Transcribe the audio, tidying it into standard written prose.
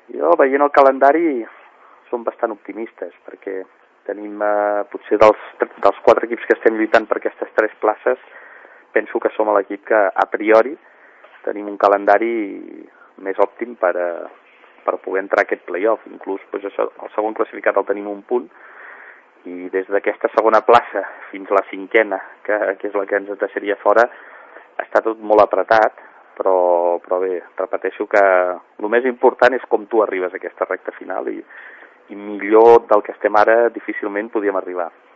Jo, veient el calendari, som bastant optimistes, perquè tenim, potser dels 4 equips que estem lluitant per aquestes 3 places, penso que som l'equip que, a priori, tenim un calendari més òptim per poder entrar a aquest play-off. Inclús, doncs això, el segon classificat el tenim un punt, i des d'aquesta segona plaça fins a la 5a, que és la que ens deixaria fora, està tot molt apretat, però bé, repeteixo que el més important és com tu arribes a aquesta recta final i millor del que estem ara difícilment podíem arribar.